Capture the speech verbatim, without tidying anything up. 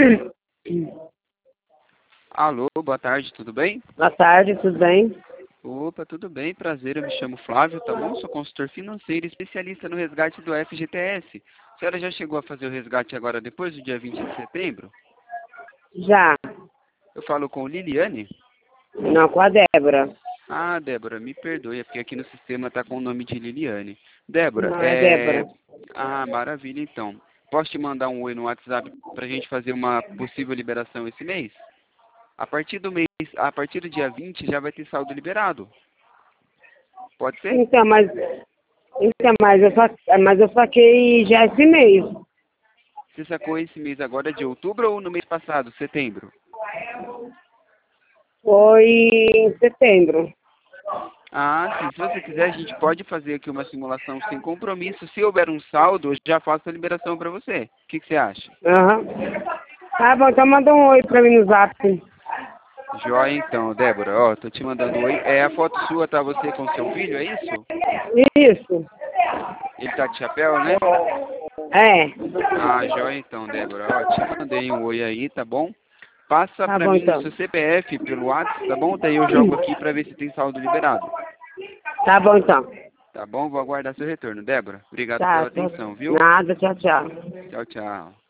Alô, boa tarde, tudo bem? Boa tarde, tudo bem? Opa, tudo bem, prazer, eu me chamo Flávio, tá bom? Sou consultor financeiro e especialista no resgate do F G T S. A senhora já chegou a fazer o resgate agora depois do dia vinte de setembro? Já. Eu falo com Liliane? Não, com a Débora. Ah, Débora, me perdoe, é porque aqui no sistema tá com o nome de Liliane. Débora, Não, é é... Débora. Ah, maravilha, então. Posso te mandar um oi no WhatsApp pra gente fazer uma possível liberação esse mês? A partir do mês, a partir do dia vinte já vai ter saldo liberado. Pode ser? Então, mas, então, mas, eu, sa- mas eu saquei já esse mês. Você sacou esse mês agora de outubro ou no mês passado, setembro? Foi em setembro. Ah, sim. Se você quiser, a gente pode fazer aqui uma simulação sem compromisso. Se houver um saldo, eu já faço a liberação para você. O que, que você acha? Aham. Tá bom, então manda um oi pra mim no zap. Joia, então, Débora. Ó, tô te mandando um oi. É a foto sua, tá você com seu filho, é isso? Isso. Ele tá de chapéu, né? É. Ah, joia, então, Débora. Ó, te mandei um oi aí, tá bom? Passa Tá pra bom, mim o então. seu C P F pelo WhatsApp, tá bom? Daí eu jogo aqui pra ver se tem saldo liberado. Tá bom, então. Tá bom? Vou aguardar seu retorno, Débora. Obrigado Tá, pela tchau. atenção, viu? Nada, tchau, tchau. Tchau, tchau.